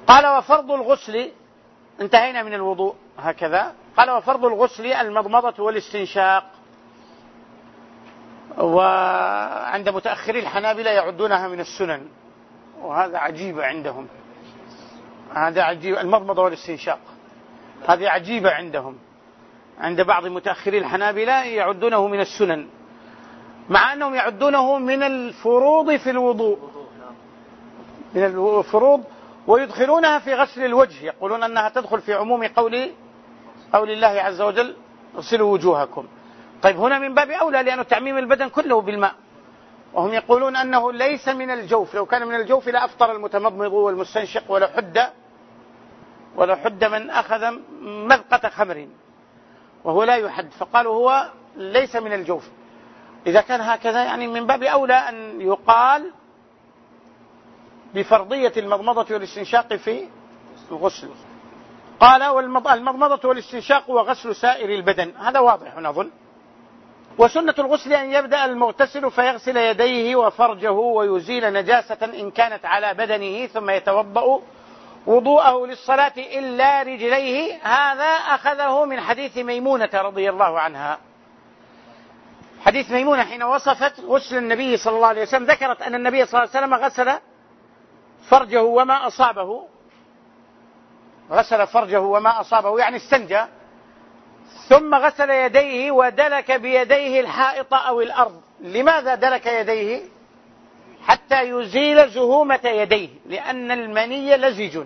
قال وفرض الغسل، انتهينا من الوضوء هكذا. قال وفرض الغسل المضمضة والاستنشاق، وعند متأخري الحنابلة يعدونها من السنن، وهذا عجيب عندهم، هذا عجيب. المضمضة والاستنشاق هذه عجيبة عندهم، عند بعض متأخري الحنابلة يعدونه من السنن، مع أنهم يعدونه من الفروض في الوضوء، من الفروض، ويدخلونها في غسل الوجه، يقولون أنها تدخل في عموم قول الله عز وجل اغسلوا وجوهكم. طيب هنا من باب أولى، لأنه تعميم البدن كله بالماء، وهم يقولون أنه ليس من الجوف، لو كان من الجوف لأفطر المتمضمض والمستنشق ولو حد من أخذ مذقة خمر، وهو لا يحد، فقالوا هو ليس من الجوف. إذا كان هكذا يعني من باب أولى أن يقال بفرضية المضمضة والاستنشاق في الغسل. قال المضمضة والاستنشاق وغسل سائر البدن، هذا واضح نظن. وسنة الغسل أن يبدأ المغتسل فيغسل يديه وفرجه ويزيل نجاسة إن كانت على بدنه، ثم يتوضأ وضوءه للصلاة إلا رجليه. هذا أخذه من حديث ميمونة رضي الله عنها. حديث ميمونة حين وصفت غسل النبي صلى الله عليه وسلم ذكرت أن النبي صلى الله عليه وسلم غسل فرجه وما أصابه، غسل فرجه وما أصابه يعني استنجى، ثم غسل يديه ودلك بيديه الحائط أو الأرض. لماذا دلك يديه؟ حتى يزيل زهومة يديه، لأن المني لزج،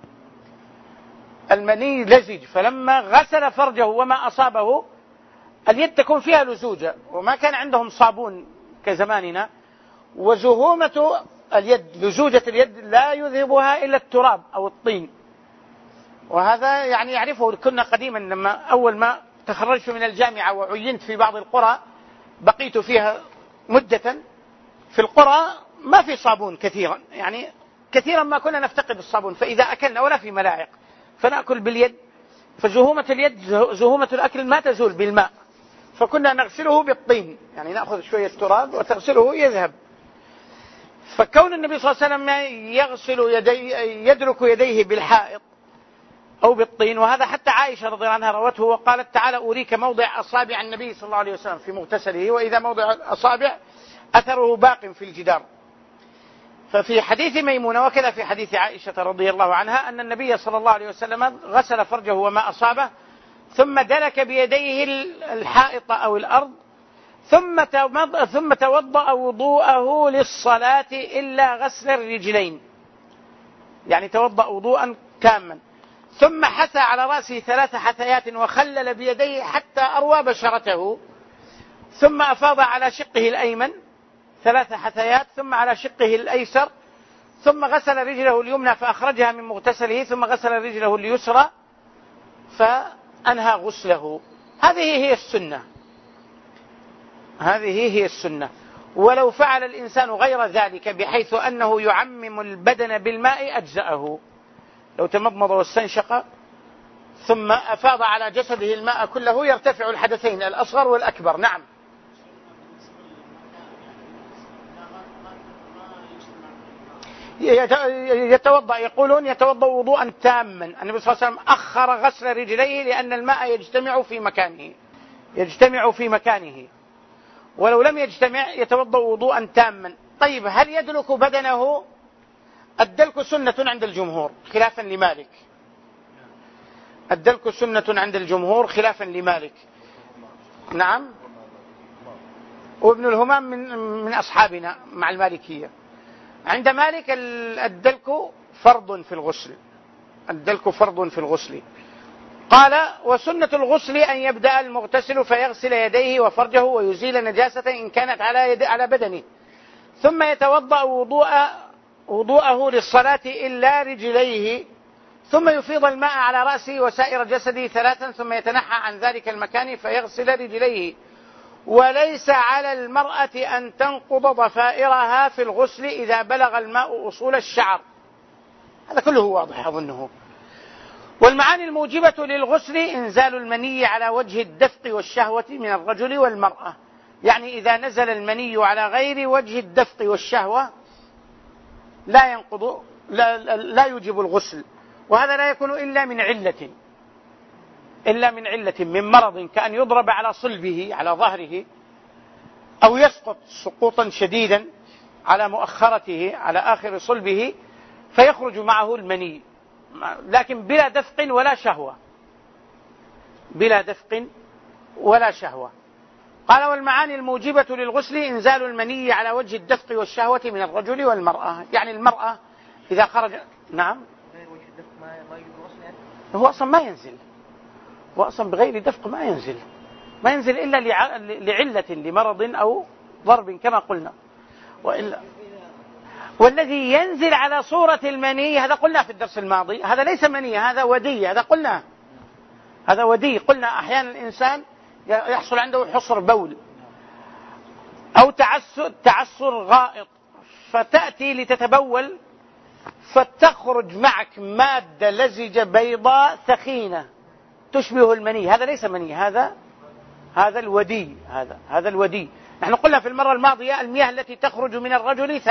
المني لزج، فلما غسل فرجه وما أصابه، اليد تكون فيها لزوجة، وما كان عندهم صابون كزماننا، وزهومة اليد، لزوجة اليد لا يذهبها إلا التراب أو الطين. وهذا يعني يعرفه كنا قديما، لما أول ما تخرجت من الجامعة وعينت في بعض القرى، بقيت فيها مدة، في القرى ما في صابون كثيرا، يعني كثيرا ما كنا نفتقد الصابون، فإذا أكلنا ولا في ملاعق فنأكل باليد، فزهومة اليد زهومة الأكل ما تزول بالماء، فكنا نغسله بالطين، يعني نأخذ شوية تراب وتغسله يذهب. فكون النبي صلى الله عليه وسلم يغسل يدرك يديه بالحائط أو بالطين، وهذا حتى عائشة رضي الله عنها روته وقالت تعالى أريك موضع أصابع النبي صلى الله عليه وسلم في مغتسله، وإذا موضع الأصابع أثره باق في الجدار. ففي حديث ميمونة وكذا في حديث عائشة رضي الله عنها أن النبي صلى الله عليه وسلم غسل فرجه وما أصابه، ثم دلك بيديه الحائط أو الأرض، ثم توضأ وضوءه للصلاة إلا غسل الرجلين، يعني توضأ وضوءا تاما، ثم حثى على رأسه 3 حثيات وخلل بيديه حتى أروى بشرته، ثم أفاض على شقه الأيمن 3 حثيات، ثم على شقه الأيسر، ثم غسل رجله اليمنى فأخرجها من مغتسله، ثم غسل رجله اليسرى فأنهى غسله. هذه هي السنة، هذه هي السنة. ولو فعل الإنسان غير ذلك بحيث أنه يعمم البدن بالماء أجزأه، لو تمضمض واستنشق ثم أفاض على جسده الماء كله يرتفع الحدثين الأصغر والأكبر. نعم. يتوضأ، يقولون يتوضأ وضوءا تاما. النبي صلى الله عليه وسلم أخر غسل رجليه لأن الماء يجتمع في مكانه، ولو لم يجتمع يتوضأ وضوءا تاما. طيب هل يدلك بدنه؟ الدلك سنة عند الجمهور خلافا لمالك، الدلك سنة عند الجمهور خلافا لمالك. نعم. وابن الهمام من أصحابنا مع المالكية. عند مالك الدلك فرض في الغسل، الدلك فرض في الغسل. قال وسنة الغسل أن يبدأ المغتسل فيغسل يديه وفرجه ويزيل نجاسة إن كانت على بدنه، ثم يتوضأ وضوءه للصلاة إلا رجليه، ثم يفيض الماء على رأسه وسائر جسده 3، ثم يتنحى عن ذلك المكان فيغسل رجليه. وليس على المرأة أن تنقض ضفائرها في الغسل إذا بلغ الماء أصول الشعر. هذا كله واضح أظنه. والمعاني الموجبة للغسل إنزال المني على وجه الدفق والشهوة من الرجل والمرأة، يعني إذا نزل المني على غير وجه الدفق والشهوة لا ينقض لا يوجب الغسل، وهذا لا يكون إلا من علة من مرض، كأن يضرب على صلبه على ظهره، أو يسقط سقوطا شديدا على مؤخرته على آخر صلبه فيخرج معه المني، لكن بلا دفق ولا شهوة. قال والمعاني الموجبة للغسل إنزال المني على وجه الدفق والشهوة من الرجل والمرأة. يعني المرأة إذا خرج نعم هو أصلا ما ينزل، هو أصلا بغير دفق ما ينزل إلا لعلة لمرض أو ضرب كما قلنا. والذي ينزل على صورة المني هذا قلنا في الدرس الماضي، هذا ليس مني، هذا ودي، هذا ودي. قلنا أحيانا الإنسان يحصل عنده حصر بول أو تعسر غائط، فتأتي لتتبول فتخرج معك مادة لزجة بيضاء ثخينة تشبه المني، هذا ليس مني، هذا الودي. هذا الودي. نحن قلنا في المرة الماضية المياه التي تخرج من الرجل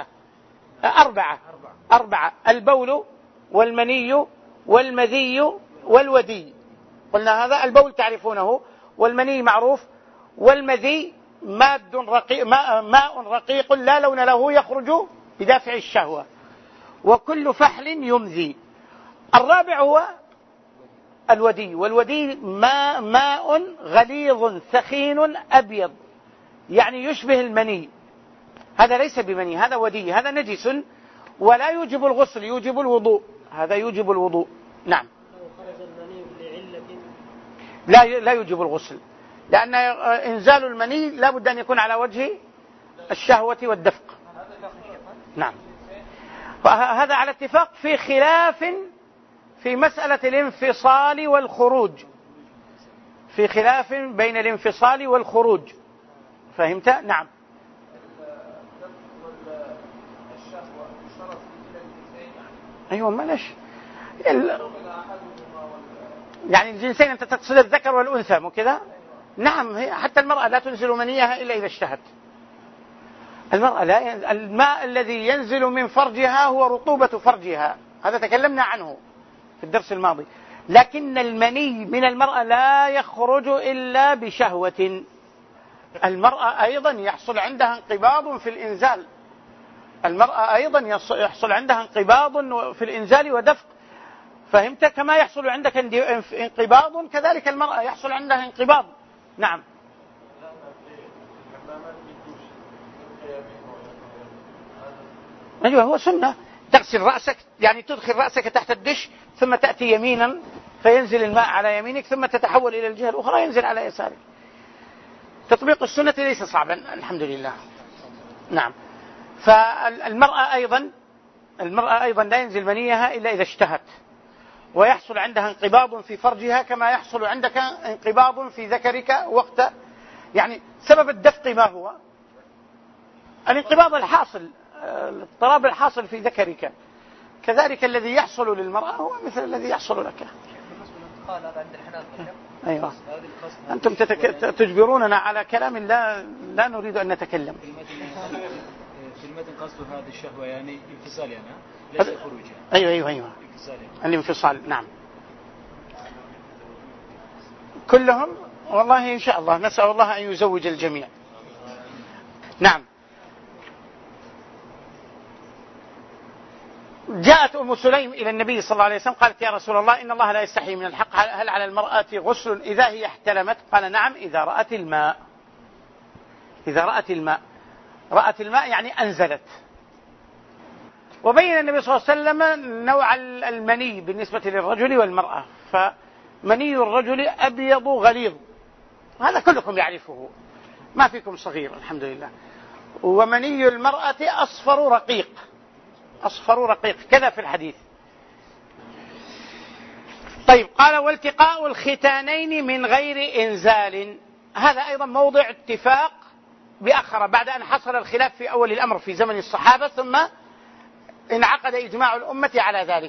أربعة: البول والمني والمذي والودي. قلنا هذا البول تعرفونه، والمني معروف، والمذي ماء رقيق لا لون له يخرج بدافع الشهوة، وكل فحل يمذي. الرابع هو الودي، والودي ماء غليظ ثخين أبيض، يعني يشبه المني، هذا ليس بمني، هذا ودي، هذا نجس ولا يوجب الغسل، يوجب الوضوء، هذا يوجب الوضوء. نعم. لا يوجب الغسل، لأن إنزال المني لا بد أن يكون على وجه الشهوة والدفق. نعم. وهذا على اتفاق في خلاف في مسألة الانفصال والخروج، في خلاف بين الانفصال والخروج، فهمت؟ نعم. أيوة معلش، يعني الجنسين أنت تقصد الذكر والأنثى مو كذا؟ نعم. حتى المرأة لا تنزل منيها إلا إذا اشتهت. المرأة الماء الذي ينزل من فرجها هو رطوبة فرجها، هذا تكلمنا عنه في الدرس الماضي. لكن المني من المرأة لا يخرج إلا بشهوة. المرأة أيضا يحصل عندها انقباض في الإنزال، المرأة أيضا يحصل عندها انقباض في الإنزال ودفق، فهمت؟ كما يحصل عندك انقباض كذلك المرأة يحصل عندها انقباض. نعم. أيوة، هو سنة تغسل رأسك، يعني تدخل رأسك تحت الدش ثم تأتي يمينا فينزل الماء على يمينك، ثم تتحول إلى الجهة الأخرى ينزل على يسارك. تطبيق السنة ليس صعبا الحمد لله. نعم. فالمرأة أيضا لا ينزل منيها إلا إذا اشتهت، ويحصل عندها انقباض في فرجها كما يحصل عندك انقباض في ذكرك وقت، يعني سبب الدفق ما هو؟ الانقباض الحاصل، الاضطراب الحاصل في ذكرك، كذلك الذي يحصل للمرأة هو مثل الذي يحصل لك. أيوة. أنتم تجبروننا على كلام لا نريد أن نتكلم. في المتن قصد هذه الشهوة يعني انفصال، يعني ليس خروج. أيوة. الانفصال. نعم. كلهم والله إن شاء الله، نسأل الله أن يزوج الجميع. نعم. جاءت أم سليم إلى النبي صلى الله عليه وسلم قالت يا رسول الله إن الله لا يستحي من الحق، هل على المرأة غسل إذا هي احتلمت؟ قال نعم إذا رأت الماء. رأت الماء يعني أنزلت. وبين النبي صلى الله عليه وسلم نوع المني بالنسبة للرجل والمرأة، فمني الرجل أبيض غليظ، هذا كلكم يعرفه، ما فيكم صغير الحمد لله. ومني المرأة أصفر رقيق كذا في الحديث. طيب، قال والتقاء الختانين من غير إنزال، هذا أيضا موضع اتفاق بأخر بعد أن حصل الخلاف في أول الأمر في زمن الصحابة، ثم انعقد إجماع الأمة على ذلك.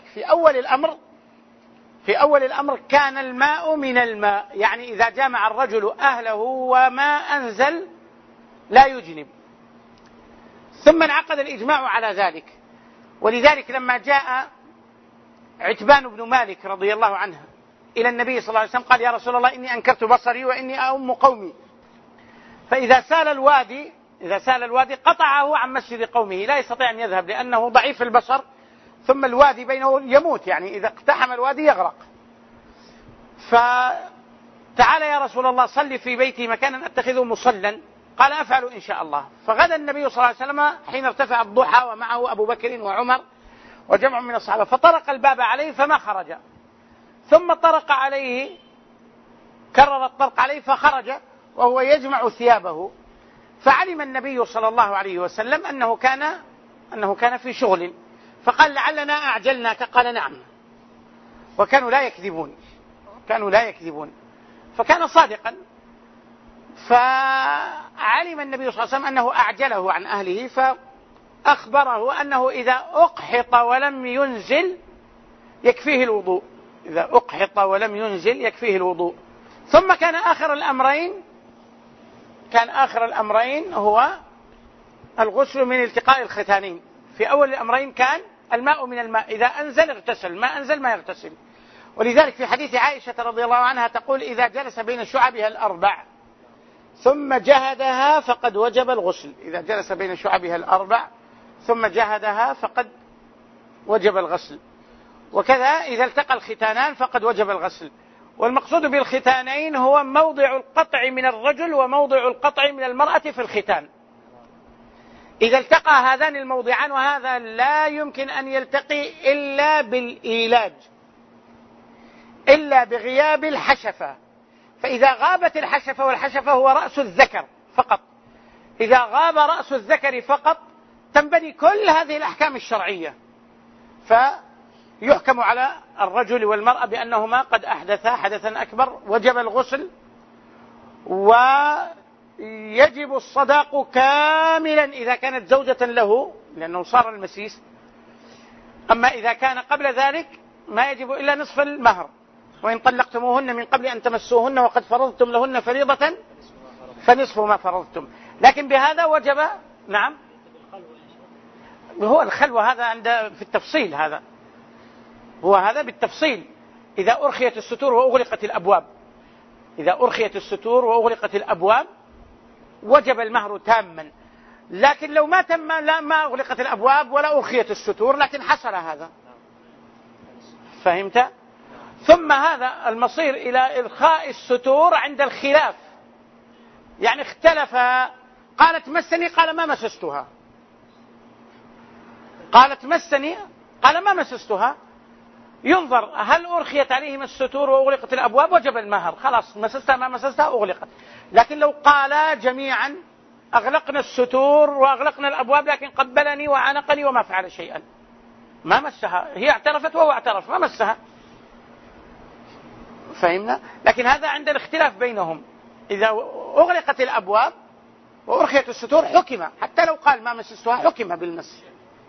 في أول الأمر كان الماء من الماء، يعني إذا جامع الرجل أهله وما أنزل لا يجنب، ثم انعقد الإجماع على ذلك، ولذلك لما جاء عتبان بن مالك رضي الله عنه إلى النبي صلى الله عليه وسلم قال: يا رسول الله إني أنكرت بصري وإني أؤم قومي، فإذا سال الوادي قطعه عن مسجد قومه، لا يستطيع أن يذهب لأنه ضعيف البصر، ثم الوادي بينه يموت، يعني إذا اقتحم الوادي يغرق. فتعال يا رسول الله صلي في بيتي مكانا أتخذه مصلا. قال: أفعل إن شاء الله. فغدا النبي صلى الله عليه وسلم حين ارتفع الضحى ومعه أبو بكر وعمر وجمع من الصحابة، فطرق الباب عليه فما خرج، ثم طرق عليه، كرر الطرق عليه فخرج وهو يجمع ثيابه. فعلم النبي صلى الله عليه وسلم أنه كان في شغل، فقال: لعلنا أعجلناك. قال: نعم. وكانوا لا يكذبون، فكان صادقا. فعلم النبي صلى الله عليه وسلم أنه أعجله عن أهله، فأخبره أنه إذا أقحط ولم ينزل يكفيه الوضوء. ثم كان آخر الأمرين هو الغسل من التقاء الختانين. في أول الأمرين كان الماء من الماء، إذا أنزل اغتسل، ما أنزل ما يغتسل. ولذلك في حديث عائشة رضي الله عنها تقول: إذا جلس بين شعبها الأربع ثم جهدها فقد وجب الغسل. إذا جلس بين شعبها الأربع ثم جهدها فقد وجب الغسل. وكذا إذا التقى الختانان فقد وجب الغسل. والمقصود بالختانين هو موضع القطع من الرجل وموضع القطع من المرأة في الختان. إذا التقى هذان الموضعان، وهذا لا يمكن أن يلتقي إلا بالإيلاج، إلا بغياب الحشفة. فإذا غابت الحشفة، والحشفة هو رأس الذكر فقط، إذا غاب رأس الذكر فقط تنبني كل هذه الأحكام الشرعية، فيحكم على الرجل والمرأة بأنهما قد أحدثا حدثا أكبر، وجب الغسل، ويجب الصداق كاملا إذا كانت زوجة له لأنه صار المسيس. أما إذا كان قبل ذلك ما يجب إلا نصف المهر. وإن طلقتموهن من قبل أن تمسوهن وقد فرضتم لهن فريضة فنصف ما فرضتم. لكن بهذا وجب. نعم، هو الخلوة هذا في التفصيل، هذا بالتفصيل. إذا أرخيت الستور وأغلقت الأبواب وجب المهر تاما. لكن لو ما تم، ما أغلقت الأبواب ولا أرخيت الستور، لكن حصل هذا. فهمت؟ ثم هذا المصير إلى إرخاء الستور عند الخلاف، يعني اختلف. قالت: مسني، قال: ما مسستها. قالت: مسني، قال: ما مسستها. ينظر هل أرخيت عليهم الستور وأغلقت الأبواب وجب المهر، خلاص مسستها ما مسستها أغلقت. لكن لو قالا جميعا: أغلقنا الستور وأغلقنا الأبواب لكن قبلني وعانقني وما فعل شيئا، ما مسها، هي اعترفت وهو اعترف، ما مسها. فهمنا؟ لكن هذا عند الاختلاف بينهم. إذا أغلقت الأبواب وأرخيت الستور حكم، حتى لو قال ما مسستها حكم بالمس.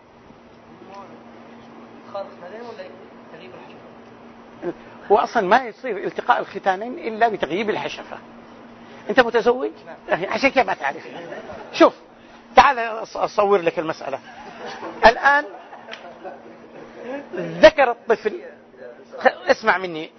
هو أصلا ما يصير التقاء الختانين إلا بتغييب الحشفة. أنت متزوج؟ عشان كيف ما تعرف. شوف، تعال أصور لك المسألة الآن. ذكر الطفل، اسمع مني،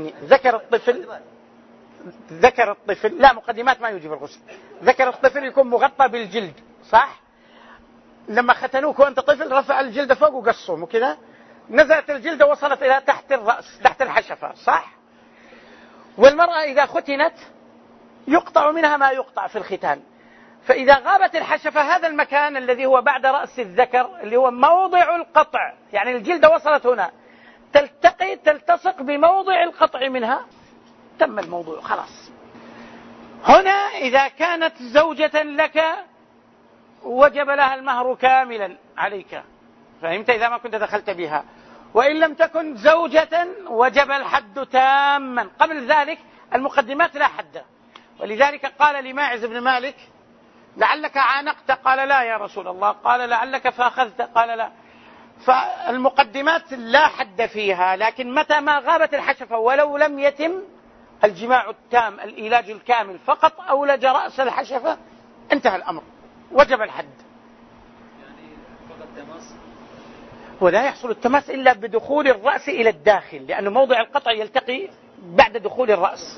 ذكر الطفل، لا مقدمات ما يوجب الغسل. ذكر الطفل يكون مغطى بالجلد، صح؟ لما ختنوك وأنت طفل رفع الجلد فوق وقصهم وكذا، نزلت الجلد وصلت إلى تحت الرأس، تحت الحشفة، صح؟ والمرأة إذا ختنت يقطع منها ما يقطع في الختان. فإذا غابت الحشفة، هذا المكان الذي هو بعد رأس الذكر اللي هو موضع القطع، يعني الجلد وصلت هنا، تلتصق بموضع القطع منها، تم الموضوع خلاص. هنا إذا كانت زوجة لك وجب لها المهر كاملا عليك، فهمت؟ إذا ما كنت دخلت بها. وإن لم تكن زوجة وجب الحد تاما. قبل ذلك المقدمات لا حد. ولذلك قال لماعز بن مالك: لعلك عانقت؟ قال: لا يا رسول الله. قال: لعلك فأخذت؟ قال: لا. فالمقدمات لا حد فيها، لكن متى ما غابت الحشفة ولو لم يتم الجماع التام، الإيلاج الكامل، فقط أولج رأس الحشفة، انتهى الأمر، وجب الحد. يعني فقط تماس؟ ولا يحصل التماس إلا بدخول الرأس إلى الداخل، لأن موضع القطع يلتقي بعد دخول الرأس.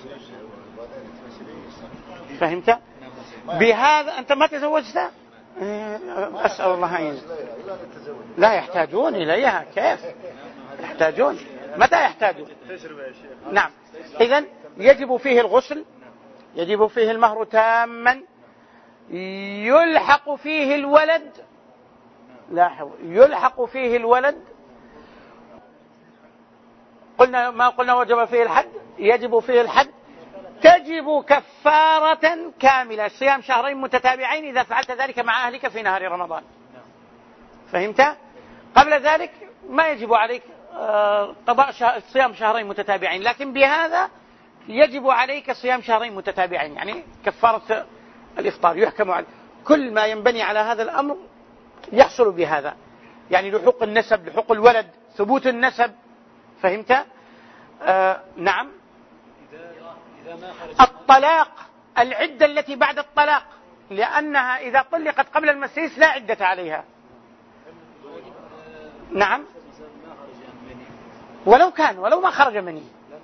فهمت؟ بهذا أنت ما تزوجت؟ أسأل الله أن لا يحتاجون إليها. كيف يحتاجون؟ متى يحتاجون؟ نعم. إذن يجب فيه الغسل، يجب فيه المهر تاما، يلحق فيه الولد، لاحظ، يلحق فيه الولد. ما قلنا وجب فيه الحد، يجب فيه الحد، تجب كفارة كاملة، صيام شهرين متتابعين إذا فعلت ذلك مع أهلك في نهار رمضان. فهمت؟ قبل ذلك ما يجب عليك قضاء صيام شهرين متتابعين، لكن بهذا يجب عليك صيام شهرين متتابعين، يعني كفارة الإفطار يحكم عليه. كل ما ينبني على هذا الأمر يحصل بهذا، يعني لحوق النسب، لحوق الولد، ثبوت النسب. فهمت؟ نعم. الطلاق، العدة التي بعد الطلاق، لأنها إذا طلقت قبل المسيس لا عدة عليها. نعم. ولو ما خرج مني.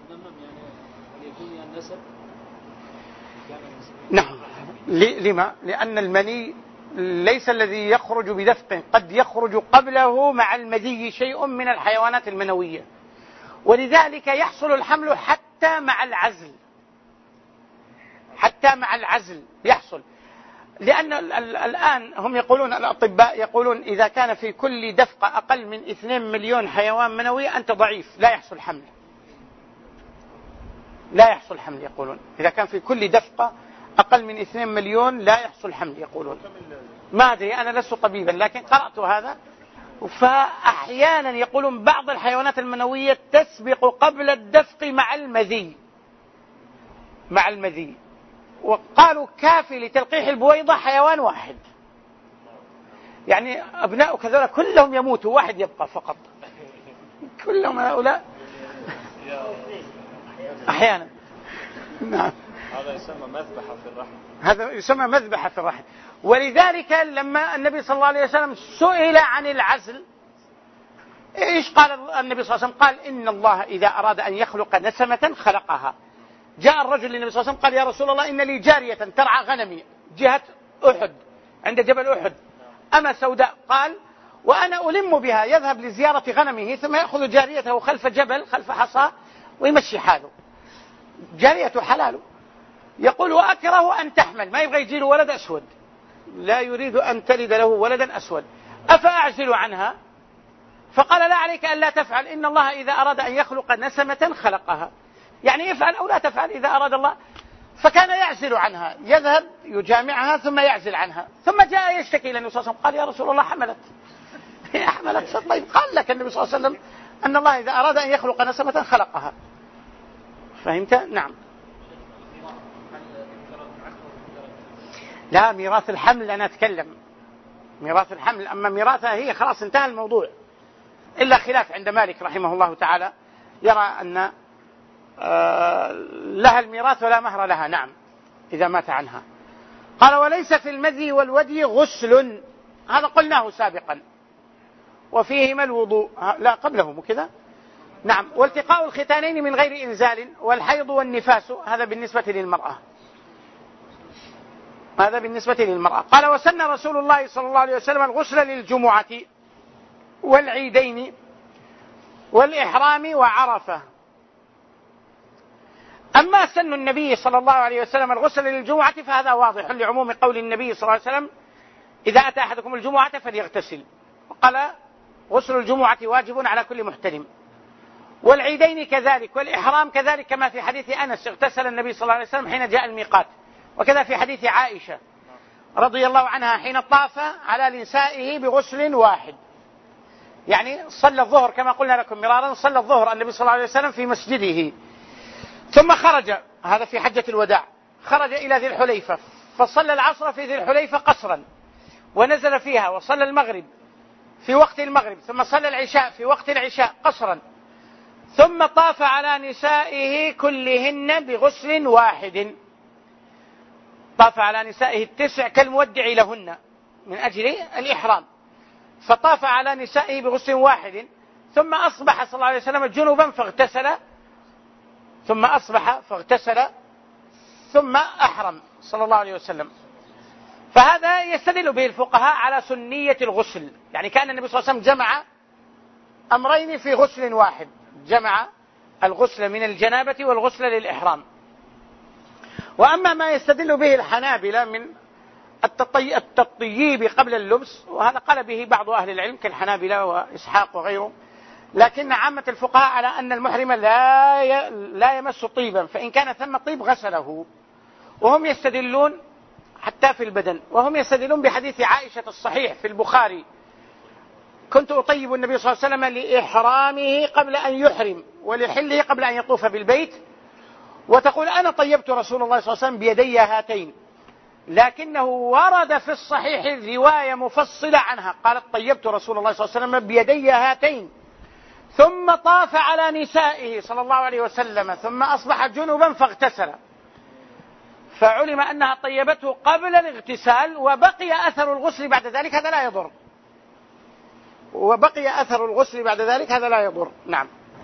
نعم. لما؟ لأن المني ليس الذي يخرج بدفق، قد يخرج قبله مع المذي شيء من الحيوانات المنوية، ولذلك يحصل الحمل حتى مع العزل، حتى مع العزل يحصل. لأن الآن هم يقولون، الأطباء يقولون إذا كان في كل دفقة أقل من 2 مليون حيوان منوي أنت ضعيف، لا يحصل حمل، لا يحصل حمل. يقولون إذا كان في كل دفقة أقل من 2 مليون لا يحصل حمل. يقولون، ما أدري، أنا لست طبيبا لكن قرأت هذا. فأحيانا يقولون بعض الحيوانات المنوية تسبق قبل الدفق مع المذي. وقالوا كافي لتلقيح البويضة حيوان واحد، يعني أبناء كذلك كلهم يموتوا، واحد يبقى فقط، كلهم هؤلاء أحيانا. نعم. هذا يسمى مذبحة في الرحم. هذا يسمى مذبحة في الرحم. ولذلك لما النبي صلى الله عليه وسلم سئل عن العزل، إيش قال النبي صلى الله عليه وسلم؟ قال إن الله إذا أراد أن يخلق نسمة خلقها. جاء الرجل للنبي صلى الله عليه وسلم قال يا رسول الله إن لي جارية ترعى غنمي جهة أحد عند جبل أحد، أما سوداء. قال وأنا ألم بها، يذهب لزيارة غنمه ثم يأخذ جاريته خلف جبل خلف حصى ويمشي حاله، جارية حلاله. يقول وأكره أن تحمل، ما يبغى يجيله ولد أسود، لا يريد أن تلد له ولدا أسود، أفأعزل عنها؟ فقال لا عليك أن لا تفعل، إن الله إذا أراد أن يخلق نسمة خلقها، يعني افعل أو لا تفعل إذا أراد الله. فكان يعزل عنها، يذهب يجامعها ثم يعزل عنها، ثم جاء يشتكي إلى النبي صلى الله عليه وسلم قال يا رسول الله حملت. طيب قال لك النبي صلى الله عليه وسلم أن الله إذا أراد أن يخلق نسمة خلقها. فهمت؟ نعم. لا، ميراث الحمل أنا أتكلم ميراث الحمل، أما ميراثها هي خلاص انتهى الموضوع، إلا خلاف عند مالك رحمه الله تعالى، يرى أن لها الميراث ولا مهر لها. نعم، إذا مات عنها. قال وليس في المذي والودي غسل، هذا قلناه سابقا، وفيهما الوضوء، لا قبله مكذا. نعم. والتقاء الختانين من غير إنزال، والحيض والنفاس، هذا بالنسبة للمرأة، هذا بالنسبة للمرأة. قال وسن رسول الله صلى الله عليه وسلم الغسل للجمعة والعيدين والإحرام وعرفة. أما سن النبي صلى الله عليه وسلم الغسل للجمعة فهذا واضح لعموم قول النبي صلى الله عليه وسلم إذا أتى أحدكم الجمعة فليغتسل، وقال غسل الجمعة واجب على كل محتلم. والعيدين كذلك، والإحرام كذلك، كما في حديث أنس اغتسل النبي صلى الله عليه وسلم حين جاء الميقات، وكذا في حديث عائشة رضي الله عنها حين طاف على نسائه بغسل واحد، يعني صلى الظهر كما قلنا لكم مرارا، صلى الظهر النبي صلى الله عليه وسلم في مسجده، ثم خرج، هذا في حجة الوداع، خرج إلى ذي الحليفة فصلى العصر في ذي الحليفة قصرا، ونزل فيها وصلى المغرب في وقت المغرب، ثم صلى العشاء في وقت العشاء قصرا، ثم طاف على نسائه كلهن بغسل واحد، طاف على نسائه 9 كالمودع لهن من أجل الإحرام، فطاف على نسائه بغسل واحد، ثم أصبح صلى الله عليه وسلم جنبا فاغتسل ثم أحرم صلى الله عليه وسلم. فهذا يستدل به الفقهاء على سنية الغسل، يعني كان النبي صلى الله عليه وسلم جمع أمرين في غسل واحد، جمع الغسل من الجنابة والغسل للإحرام. وأما ما يستدل به الحنابلة من التطييب قبل اللبس، وهذا قال به بعض أهل العلم كالحنابلة وإسحاق وغيرهم، لكن عامة الفقهاء على أن المحرم لا يمس طيبا، فإن كان ثم طيب غسله. وهم يستدلون حتى في البدن، وهم يستدلون بحديث عائشة الصحيح في البخاري: كنت أطيب النبي صلى الله عليه وسلم لإحرامه قبل أن يحرم ولحله قبل أن يطوف بالبيت، وتقول: أنا طيبت رسول الله صلى الله عليه وسلم بيدي هاتين، لكنه ورد في الصحيح رواية مفصلة عنها، قالت: طيبت رسول الله صلى الله عليه وسلم بيدي هاتين، ثم طاف على نسائه صلى الله عليه وسلم، ثم أصبح جنبا فاغتسل، فعلم أنها طيبته قبل الاغتسال، وبقي أثر الغسل بعد ذلك، هذا لا يضر. نعم.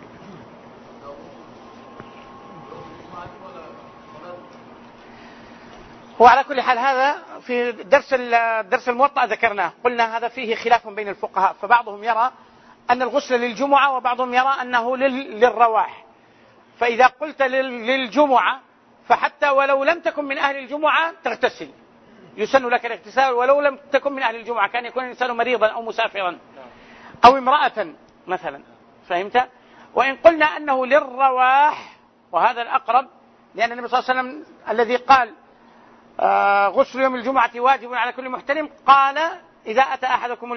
وعلى كل حال هذا في درس الموطأ ذكرناه، قلنا هذا فيه خلاف بين الفقهاء، فبعضهم يرى أن الغسل للجمعة، وبعضهم يرى أنه للرواح. فإذا قلت للجمعة فحتى ولو لم تكن من أهل الجمعة تغتسل، يسن لك الاغتسال ولو لم تكن من أهل الجمعة، كان يكون الإنسان مريضا أو مسافرا أو امرأة مثلا، فهمت؟ وإن قلنا أنه للرواح، وهذا الأقرب، لأن النبي صلى الله عليه وسلم الذي قال غسل يوم الجمعة واجب على كل محترم، قال: إذا أتى أحدكم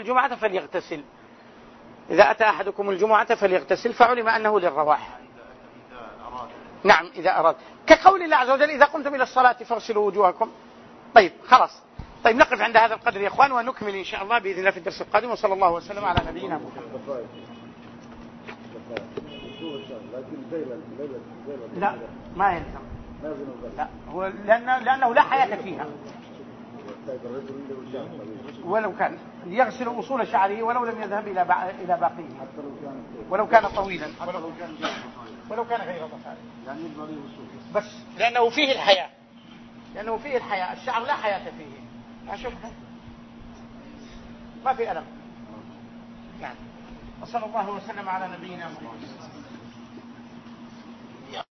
الجمعة فليغتسل، فعلم أنه للرواح. نعم، إذا أراد، كقول الله عز وجل: إذا قمتم إلى الصلاة فاغسلوا وجوهكم. طيب خلاص، طيب نقف عند هذا القدر يا إخوان، ونكمل إن شاء الله بإذن الله في الدرس القادم، وصلى الله وسلم على نبينا محمد. لا، ما يلزم، لا، هو لأنه لا حياة فيها، ولو كان يغسل أصول شعره ولو لم يذهب إلى باقيه، ولو كان طويلا، ولو كان غير ضفائر، بس لأنه فيه الحياة، الشعر لا حياة فيه، أشوف ما في ألم. يعني وصلى الله وسلم على نبينا محمد.